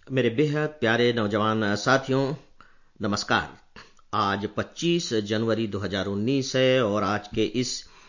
मेरे बेहद प्यारे नौजवान साथियों, नमस्कार। आज 25 जनवरी 2019 है और आज के इस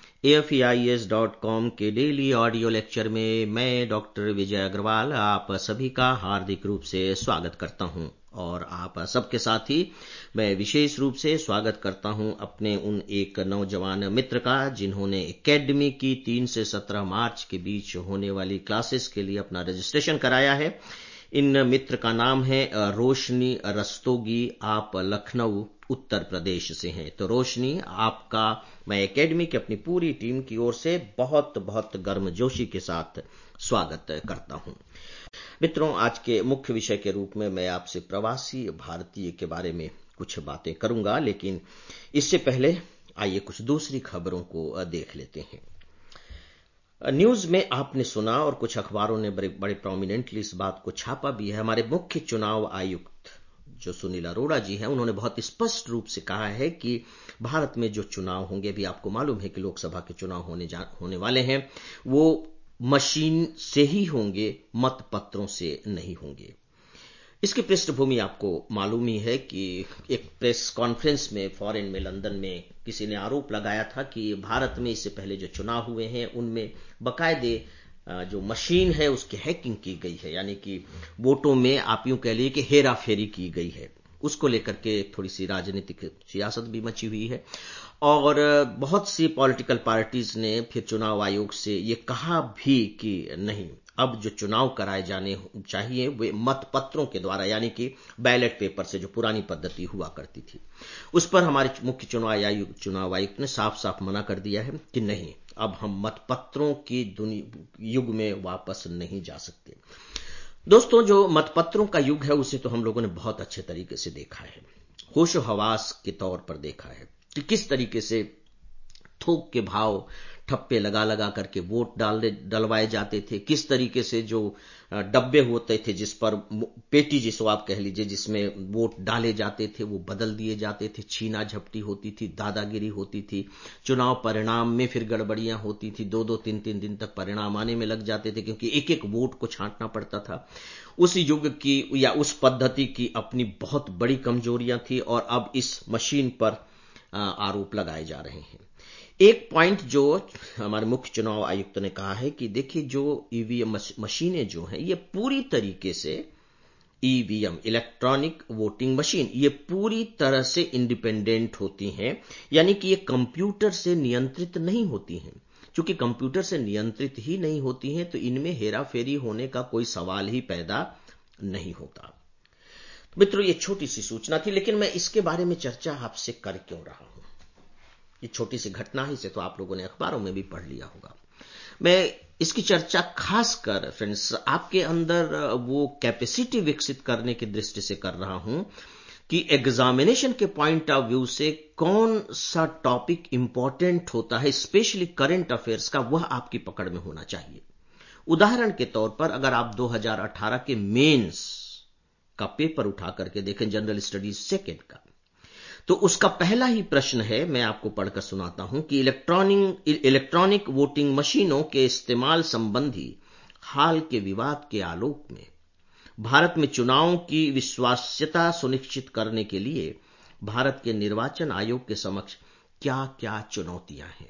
AFEIS.com के डेली ऑडियो लेक्चर में मैं डॉक्टर विजय अग्रवाल आप सभी का हार्दिक रूप से स्वागत करता हूं और आप सबके साथ ही मैं विशेष रूप से स्वागत करता हूं अपने उन एक नौजवान मित्र का जिन्होंने एकेडमी की 3 से 17 मार्च के बीच होने वाली क्लासेस के लिए अपना रजिस्ट्रेशन कराया है। इन मित्र का नाम है रोशनी रस्तोगी। आप लखनऊ उत्तर प्रदेश से हैं। तो रोशनी, आपका मैं एकेडमी की अपनी पूरी टीम की ओर से बहुत बहुत गर्मजोशी के साथ स्वागत करता हूं। मित्रों, आज के मुख्य विषय के रूप में मैं आपसे प्रवासी भारतीय के बारे में कुछ बातें करूंगा, लेकिन इससे पहले आइए कुछ दूसरी खबरों को देख लेते हैं। न्यूज में आपने सुना और कुछ अखबारों ने बड़े प्रोमिनेंटली इस बात को छापा भी है। हमारे मुख्य चुनाव आयुक्त जो सुनील अरोड़ा जी हैं, उन्होंने बहुत स्पष्ट रूप से कहा है कि भारत में जो चुनाव होंगे, अभी आपको मालूम है कि लोकसभा के चुनाव होने वाले हैं, वो मशीन से ही होंगे, मतपत्रों से नहीं होंगे। इसकी पृष्ठभूमि आपको मालूम ही है कि एक प्रेस कॉन्फ्रेंस में फॉरेन में लंदन में किसी ने आरोप लगाया था कि भारत में इससे पहले जो चुनाव हुए हैं उनमें बकायदे जो मशीन है उसकी हैकिंग की गई है, यानी कि वोटों में आप यूं कह लीजिए कि हेरा फेरी की गई है। उसको लेकर के थोड़ी सी राजनीतिक सियासत भी मची हुई है और बहुत सी पॉलिटिकल पार्टीज ने फिर चुनाव आयोग से ये कहा भी कि नहीं, अब जो चुनाव कराए जाने चाहिए वे मतपत्रों के द्वारा, यानी कि बैलेट पेपर से, जो पुरानी पद्धति हुआ करती थी। उस पर हमारे मुख्य चुनाव आयुक्त ने साफ साफ मना कर दिया है कि नहीं, अब हम मतपत्रों की युग में वापस नहीं जा सकते। दोस्तों, जो मतपत्रों का युग है उसे तो हम लोगों ने बहुत अच्छे तरीके से देखा है, होशो हवास के तौर पर देखा है कि किस तरीके से थोक के भाव ठप्पे लगा लगा करके वोट डलवाए जाते थे, किस तरीके से जो डब्बे होते थे जिस पर पेटी जिसको आप कह लीजिए जिसमें वोट डाले जाते थे वो बदल दिए जाते थे, छीना झपटी होती थी, दादागिरी होती थी, चुनाव परिणाम में फिर गड़बड़ियां होती थी, 2-2 3-3 दिन तक परिणाम आने में लग जाते थे क्योंकि एक एक वोट को छांटना पड़ता था। उस युग की या उस पद्धति की अपनी बहुत बड़ी कमजोरियां थी और अब इस मशीन पर आरोप लगाए जा रहे हैं। एक पॉइंट जो हमारे मुख्य चुनाव आयुक्त ने कहा है कि देखिए, जो ईवीएम मशीनें जो हैं ये पूरी तरीके से ईवीएम इलेक्ट्रॉनिक वोटिंग मशीन ये पूरी तरह से इंडिपेंडेंट होती हैं, यानी कि ये कंप्यूटर से नियंत्रित नहीं होती हैं। चूंकि कंप्यूटर से नियंत्रित ही नहीं होती हैं तो इनमें हेराफेरी होने का कोई सवाल ही पैदा नहीं होता। तो मित्रों, ये छोटी सी सूचना थी, लेकिन मैं इसके बारे में चर्चा आपसे कर क्यों रहा हूं? ये छोटी सी घटना ही से तो आप लोगों ने अखबारों में भी पढ़ लिया होगा। मैं इसकी चर्चा खासकर फ्रेंड्स आपके अंदर वो कैपेसिटी विकसित करने की दृष्टि से कर रहा हूं कि एग्जामिनेशन के पॉइंट ऑफ व्यू से कौन सा टॉपिक इंपॉर्टेंट होता है, स्पेशली करंट अफेयर्स का, वह आपकी पकड़ में होना चाहिए। उदाहरण के तौर पर अगर आप 2018 के मेंस का पेपर उठा करके देखें, जनरल स्टडीज सेकेंड का, तो उसका पहला ही प्रश्न है, मैं आपको पढ़कर सुनाता हूं कि इलेक्ट्रॉनिक वोटिंग मशीनों के इस्तेमाल संबंधी हाल के विवाद के आलोक में भारत में चुनावों की विश्वास्यता सुनिश्चित करने के लिए भारत के निर्वाचन आयोग के समक्ष क्या क्या चुनौतियां हैं।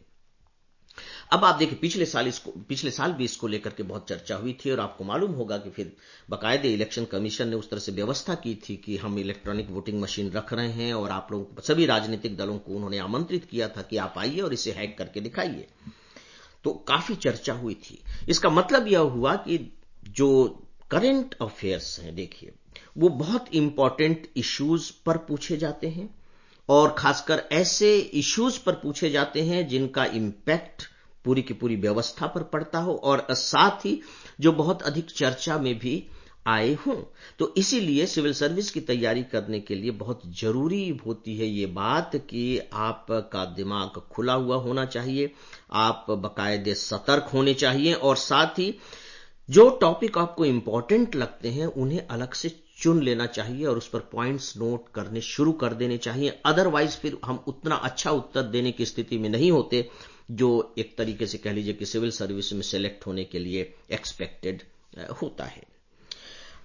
अब आप देखिए, पिछले साल भी इसको लेकर के बहुत चर्चा हुई थी और आपको मालूम होगा कि फिर बाकायदे इलेक्शन कमीशन ने उस तरह से व्यवस्था की थी कि हम इलेक्ट्रॉनिक वोटिंग मशीन रख रहे हैं और आप लोगों को, सभी राजनीतिक दलों को उन्होंने आमंत्रित किया था कि आप आइए और इसे हैक करके दिखाइए। तो काफी चर्चा हुई थी। इसका मतलब यह हुआ कि जो करंट अफेयर्स हैं, देखिए, वो बहुत इंपॉर्टेंट इश्यूज पर पूछे जाते हैं और खासकर ऐसे इश्यूज पर पूछे जाते हैं जिनका इंपैक्ट पूरी की पूरी व्यवस्था पर पड़ता हो और साथ ही जो बहुत अधिक चर्चा में भी आए हों। तो इसीलिए सिविल सर्विस की तैयारी करने के लिए बहुत जरूरी होती है ये बात कि आपका दिमाग खुला हुआ होना चाहिए, आप बाकायदे सतर्क होने चाहिए और साथ ही जो टॉपिक आपको इंपॉर्टेंट लगते हैं उन्हें अलग से चुन लेना चाहिए और उस पर पॉइंट्स नोट करने शुरू कर देने चाहिए। अदरवाइज फिर हम उतना अच्छा उत्तर देने की स्थिति में नहीं होते जो एक तरीके से कह लीजिए कि सिविल सर्विस में सेलेक्ट होने के लिए एक्सपेक्टेड होता है।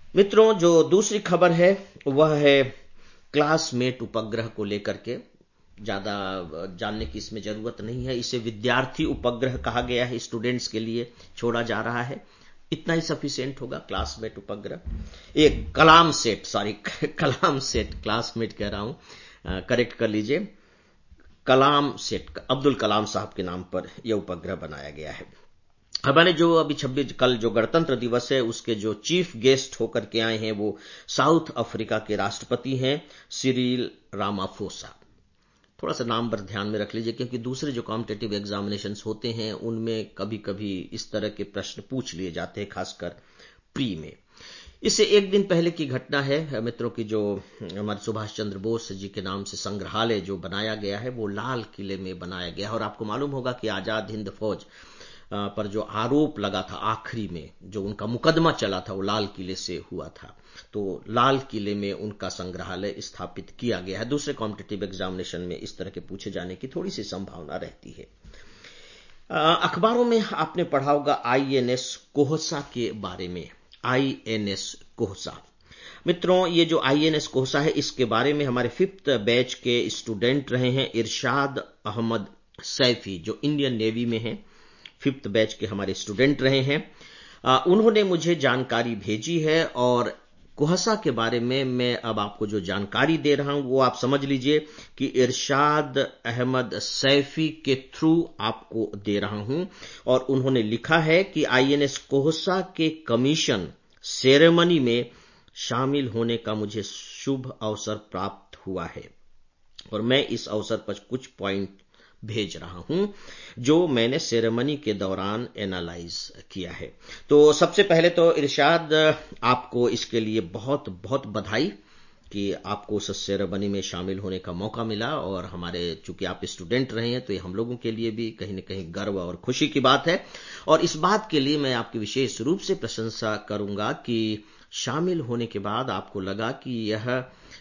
मित्रों, जो दूसरी खबर है वह है क्लासमेट उपग्रह को लेकर के। ज्यादा जानने की इसमें जरूरत नहीं है। इसे विद्यार्थी उपग्रह कहा गया है, स्टूडेंट्स के लिए छोड़ा जा रहा है। इतना ही सफिशिएंट होगा, क्लासमेट उपग्रह। एक Kalam sat, sorry Kalam sat, classmate कह रहा हूं, करेक्ट कर लीजिए। कलाम सेट, अब्दुल कलाम साहब के नाम पर यह उपग्रह बनाया गया है। हमारे जो अभी 26 कल जो गणतंत्र दिवस है उसके जो चीफ गेस्ट होकर के आए हैं वो साउथ अफ्रीका के राष्ट्रपति हैं सिरिल रामाफोसा। थोड़ा सा नाम पर ध्यान में रख लीजिए, क्योंकि दूसरे जो कॉम्पिटिटिव एग्जामिनेशंस होते हैं उनमें कभी कभी इस तरह के प्रश्न पूछ लिए जाते हैं, खासकर प्री में। इससे एक दिन पहले की घटना है मित्रों की, जो हमारे सुभाष चंद्र बोस जी के नाम से संग्रहालय जो बनाया गया है वो लाल किले में बनाया गया है। और आपको मालूम होगा कि आजाद हिंद फौज पर जो आरोप लगा था आखिरी में, जो उनका मुकदमा चला था वो लाल किले से हुआ था। तो लाल किले में उनका संग्रहालय स्थापित किया गया है। दूसरे कॉम्पिटिटिव एग्जामिनेशन में इस तरह के पूछे जाने की थोड़ी सी संभावना रहती है। अखबारों में आपने पढ़ा होगा आईएनएस कोहसा के बारे में। आईएनएस कोहसा, मित्रों ये जो आईएनएस कोहसा है इसके बारे में हमारे 5th बैच के स्टूडेंट रहे हैं इरशाद अहमद सैफी, जो इंडियन नेवी में हैं। 5th बैच के हमारे स्टूडेंट रहे हैं। उन्होंने मुझे जानकारी भेजी है और कोहसा के बारे में मैं अब आपको जो जानकारी दे रहा हूं वो आप समझ लीजिए कि इरशाद अहमद सैफी के थ्रू आपको दे रहा हूं। और उन्होंने लिखा है कि आईएनएस कोहसा के कमीशन सेरेमनी में शामिल होने का मुझे शुभ अवसर प्राप्त हुआ है और मैं इस अवसर पर कुछ पॉइंट भेज रहा हूं जो मैंने सेरेमनी के दौरान एनालाइज किया है। तो सबसे पहले तो इरशाद, आपको इसके लिए बहुत बहुत बधाई कि आपको उस सेरेमनी में शामिल होने का मौका मिला। और हमारे चूंकि आप स्टूडेंट रहे हैं तो ये हम लोगों के लिए भी कहीं न कहीं गर्व और खुशी की बात है। और इस बात के लिए मैं आपकी विशेष रूप से प्रशंसा करूंगा कि शामिल होने के बाद आपको लगा कि यह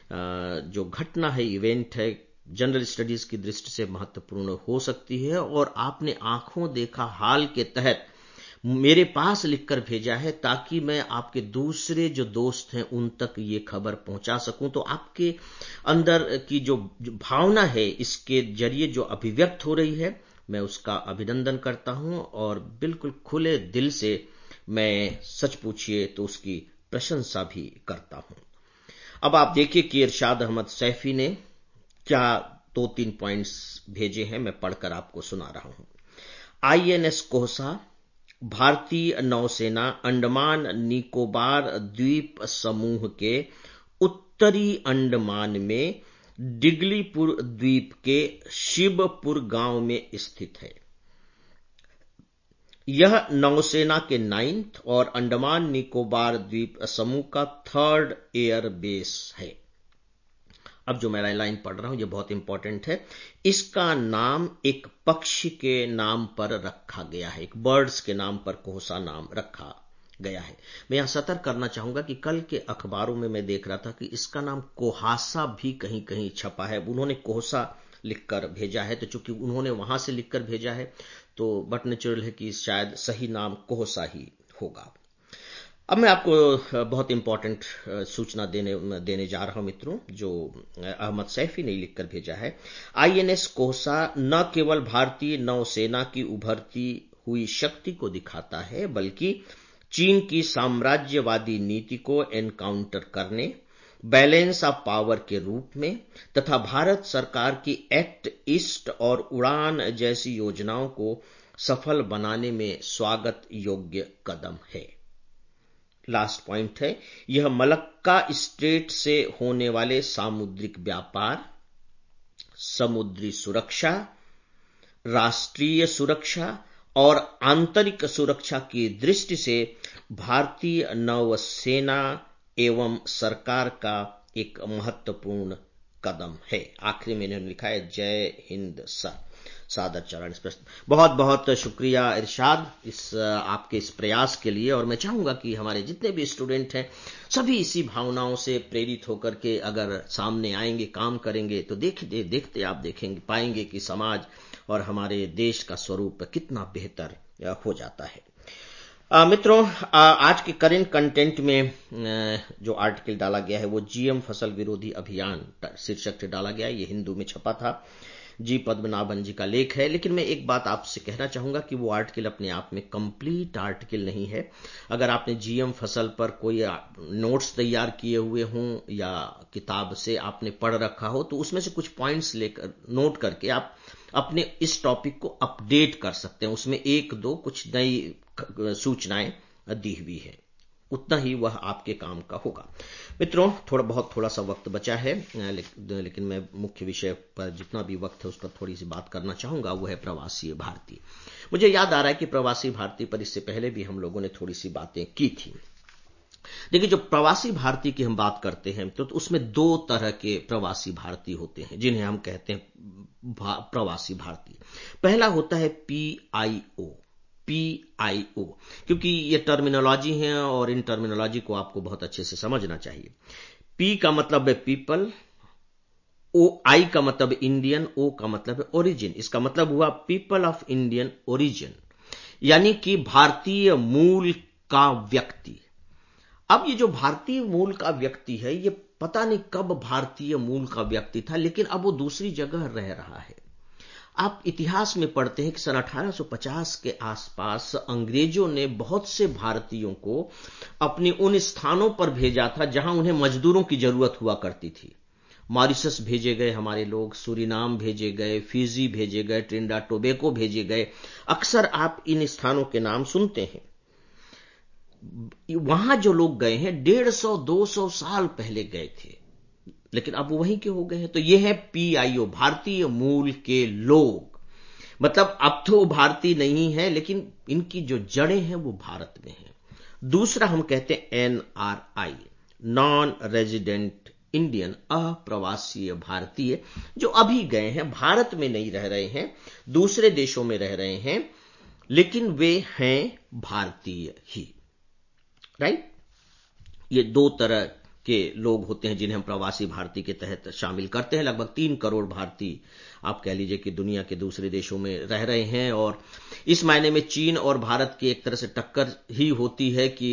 जो घटना है, इवेंट है, जनरल स्टडीज की दृष्टि से महत्वपूर्ण हो सकती है। और आपने आंखों देखा हाल के तहत मेरे पास लिखकर भेजा है ताकि मैं आपके दूसरे जो दोस्त हैं उन तक ये खबर पहुंचा सकूं। तो आपके अंदर की जो भावना है इसके जरिए जो अभिव्यक्त हो रही है, मैं उसका अभिनंदन करता हूं और बिल्कुल खुले दिल से मैं सच पूछिए तो उसकी प्रशंसा भी करता हूं। अब आप देखिए कि इरशाद अहमद सैफी ने क्या 2-3 पॉइंट्स भेजे हैं, मैं पढ़कर आपको सुना रहा हूं। आईएनएस कोहसा भारतीय नौसेना अंडमान निकोबार द्वीप समूह के उत्तरी अंडमान में डिगलीपुर द्वीप के शिवपुर गांव में स्थित है। यह नौसेना के 9th और अंडमान निकोबार द्वीप समूह का 3rd एयर बेस है। अब जो मैं लाइन पढ़ रहा हूं ये बहुत इंपॉर्टेंट है। इसका नाम एक पक्षी के नाम पर रखा गया है, एक बर्ड्स के नाम पर कोहसा नाम रखा गया है। मैं यहां सतर्क करना चाहूंगा कि कल के अखबारों में मैं देख रहा था कि इसका नाम कोहासा भी कहीं कहीं छपा है। उन्होंने कोहसा लिखकर भेजा है, तो चूंकि उन्होंने वहां से लिखकर भेजा है तो बट नेचुरल है कि शायद सही नाम कोहसा ही होगा। अब मैं आपको बहुत इंपॉर्टेंट सूचना देने जा रहा हूं मित्रों, जो अहमद सैफी ने लिखकर भेजा है। आईएनएस कोहसा न केवल भारतीय नौसेना की उभरती हुई शक्ति को दिखाता है बल्कि चीन की साम्राज्यवादी नीति को एनकाउंटर करने, बैलेंस ऑफ पावर के रूप में तथा भारत सरकार की एक्ट ईस्ट और उड़ान जैसी योजनाओं को सफल बनाने में स्वागत योग्य कदम है। लास्ट पॉइंट है, यह मलक्का स्ट्रेट से होने वाले सामुद्रिक व्यापार, समुद्री सुरक्षा, राष्ट्रीय सुरक्षा और आंतरिक सुरक्षा की दृष्टि से भारतीय नौसेना एवं सरकार का एक महत्वपूर्ण कदम है। आखिरी में इन्होंने लिखा है जय हिंद सर, सादर चरण स्पष्ट। बहुत बहुत शुक्रिया इरशाद इस आपके इस प्रयास के लिए। और मैं चाहूंगा कि हमारे जितने भी स्टूडेंट हैं सभी इसी भावनाओं से प्रेरित होकर के अगर सामने आएंगे, काम करेंगे तो देखते आप देखेंगे पाएंगे कि समाज और हमारे देश का स्वरूप कितना बेहतर हो जाता है। मित्रों, आज के करंट कंटेंट में जो आर्टिकल डाला गया है वो जीएम फसल विरोधी अभियान शीर्षक से डाला गया है। ये हिंदू में छपा था। जी पद्मनाभन जी का लेख है। लेकिन मैं एक बात आपसे कहना चाहूंगा कि वो आर्टिकल अपने आप में कंप्लीट आर्टिकल नहीं है। अगर आपने जीएम फसल पर कोई नोट्स तैयार किए हुए हों या किताब से आपने पढ़ रखा हो, तो उसमें से कुछ पॉइंट्स लेकर नोट करके आप अपने इस टॉपिक को अपडेट कर सकते हैं। उसमें एक दो कुछ नई सूचनाएं दी हुई है, उतना ही वह आपके काम का होगा। मित्रों, थोड़ा सा वक्त बचा है, लेकिन मैं मुख्य विषय पर जितना भी वक्त है उस पर थोड़ी सी बात करना चाहूंगा। वो है प्रवासी भारतीय। मुझे याद आ रहा है कि प्रवासी भारतीय पर इससे पहले भी हम लोगों ने थोड़ी सी बातें की थी। देखिए, जो प्रवासी भारतीय की हम बात करते हैं तो उसमें दो तरह के प्रवासी भारतीय होते हैं जिन्हें हम कहते हैं प्रवासी भारतीय। पहला होता है पीआईओ, क्योंकि ये टर्मिनोलॉजी है और इन टर्मिनोलॉजी को आपको बहुत अच्छे से समझना चाहिए। पी का मतलब है पीपल, ओ आई का मतलब इंडियन, ओ का मतलब है ओरिजिन। इसका मतलब हुआ पीपल ऑफ इंडियन ओरिजिन, यानी कि भारतीय मूल का व्यक्ति। अब ये जो भारतीय मूल का व्यक्ति है, ये पता नहीं कब भारतीय मूल का व्यक्ति था, लेकिन अब वो दूसरी जगह रह रहा है। आप इतिहास में पढ़ते हैं कि सन 1850 के आसपास अंग्रेजों ने बहुत से भारतीयों को अपने उन स्थानों पर भेजा था जहां उन्हें मजदूरों की जरूरत हुआ करती थी। मॉरिशस भेजे गए हमारे लोग, सूरीनाम भेजे गए, फिजी भेजे गए, ट्रिनिडाद टोबैगो भेजे गए। अक्सर आप इन स्थानों के नाम सुनते हैं। वहां जो लोग गए हैं 150-200 साल पहले गए थे, लेकिन अब वहीं के हो गए हैं। तो ये है पीआईओ, भारतीय मूल के लोग। मतलब अब तो भारतीय नहीं है, लेकिन इनकी जो जड़ें हैं वो भारत में हैं। दूसरा हम कहते हैं एनआरआई, नॉन रेजिडेंट इंडियन, अप्रवासीय भारतीय, जो अभी गए हैं, भारत में नहीं रह रहे हैं, दूसरे देशों में रह रहे हैं, लेकिन वे हैं भारतीय ही। राइट? ये दो तरह के लोग होते हैं जिन्हें हम प्रवासी भारतीय के तहत शामिल करते हैं। लगभग 3 करोड़ भारतीय आप कह लीजिए कि दुनिया के दूसरे देशों में रह रहे हैं, और इस मायने में चीन और भारत की एक तरह से टक्कर ही होती है कि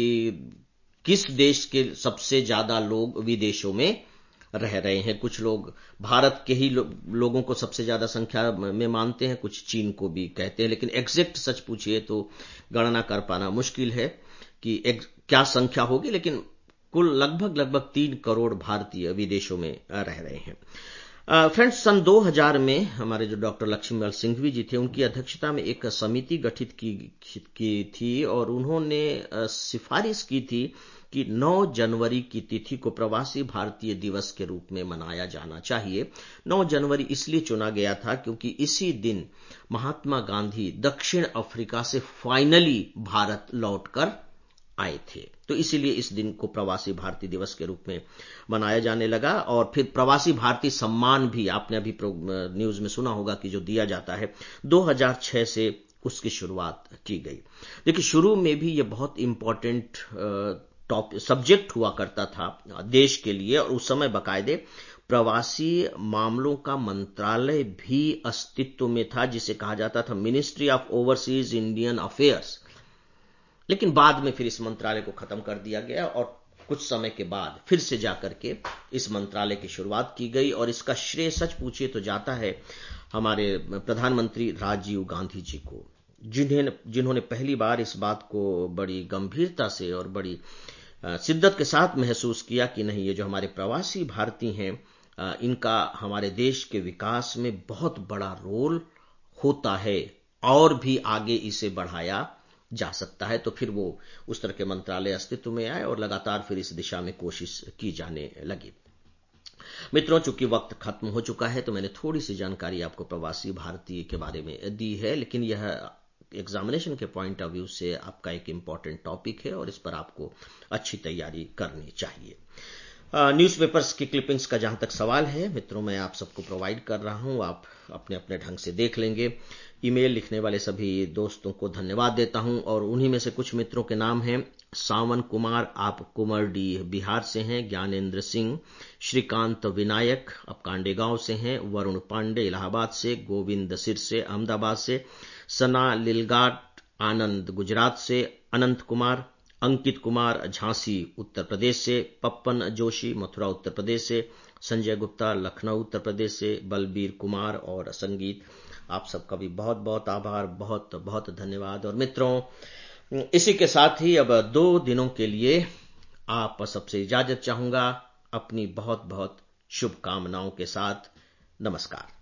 किस देश के सबसे ज्यादा लोग विदेशों में रह रहे हैं। कुछ लोग भारत के ही लोगों को सबसे ज्यादा संख्या में मानते हैं, कुछ चीन को भी कहते हैं, लेकिन एग्जैक्ट सच पूछिए तो गणना कर पाना मुश्किल है कि क्या संख्या होगी, लेकिन कुल लगभग 3 करोड़ भारतीय विदेशों में रह रहे हैं। फ्रेंड्स, सन 2000 में हमारे जो डॉक्टर लक्ष्मीलाल सिंघवी जी थे, उनकी अध्यक्षता में एक समिति गठित की थी और उन्होंने सिफारिश की थी कि 9 जनवरी की तिथि को प्रवासी भारतीय दिवस के रूप में मनाया जाना चाहिए। 9 जनवरी इसलिए चुना गया था क्योंकि इसी दिन महात्मा गांधी दक्षिण अफ्रीका से फाइनली भारत लौटकर आए थे। तो इसीलिए इस दिन को प्रवासी भारतीय दिवस के रूप में मनाया जाने लगा। और फिर प्रवासी भारतीय सम्मान भी आपने अभी न्यूज में सुना होगा कि जो दिया जाता है, 2006 से उसकी शुरुआत की गई। देखिए, शुरू में भी ये बहुत इंपॉर्टेंट सब्जेक्ट हुआ करता था देश के लिए, और उस समय बाकायदे प्रवासी मामलों का मंत्रालय भी अस्तित्व में था, जिसे कहा जाता था ministry of overseas Indian affairs. लेकिन बाद में फिर इस मंत्रालय को खत्म कर दिया गया और कुछ समय के बाद फिर से जाकर के इस मंत्रालय की शुरुआत की गई। और इसका श्रेय सच पूछिए तो जाता है हमारे प्रधानमंत्री राजीव गांधी जी को, जिन्होंने पहली बार इस बात को बड़ी गंभीरता से और बड़ी शिद्दत के साथ महसूस किया कि नहीं, ये जो हमारे प्रवासी भारतीय हैं, इनका हमारे देश के विकास में बहुत बड़ा रोल होता है और भी आगे इसे बढ़ाया जा सकता है। तो फिर वो उस तरह के मंत्रालय अस्तित्व में आए और लगातार फिर इस दिशा में कोशिश की जाने लगी। मित्रों, चूंकि वक्त खत्म हो चुका है तो मैंने थोड़ी सी जानकारी आपको प्रवासी भारतीय के बारे में दी है, लेकिन यह एग्जामिनेशन के पॉइंट ऑफ व्यू से आपका एक इंपॉर्टेंट टॉपिक है और इस पर आपको अच्छी तैयारी करनी चाहिए। न्यूज़पेपर्स की क्लिपिंग्स का जहां तक सवाल है मित्रों, मैं आप सबको प्रोवाइड कर रहा हूं, आप अपने अपने ढंग से देख लेंगे। ईमेल लिखने वाले सभी दोस्तों को धन्यवाद देता हूं, और उन्हीं में से कुछ मित्रों के नाम हैं सावन कुमार, आप कुमरडी बिहार से हैं, ज्ञानेंद्र सिंह, श्रीकांत विनायक आप कांडेगांव से हैं, वरुण पांडे इलाहाबाद से, गोविंद सिरसे अहमदाबाद से, सना लिलगाट आनंद गुजरात से, अनंत कुमार, अंकित कुमार झांसी उत्तर प्रदेश से, पप्पन जोशी मथुरा उत्तर प्रदेश से, संजय गुप्ता लखनऊ उत्तर प्रदेश से, बलबीर कुमार और संगीत, आप सबका भी बहुत बहुत आभार, बहुत बहुत धन्यवाद। और मित्रों, इसी के साथ ही अब 2 दिनों के लिए आप सबसे इजाजत चाहूंगा, अपनी बहुत बहुत शुभकामनाओं के साथ। नमस्कार।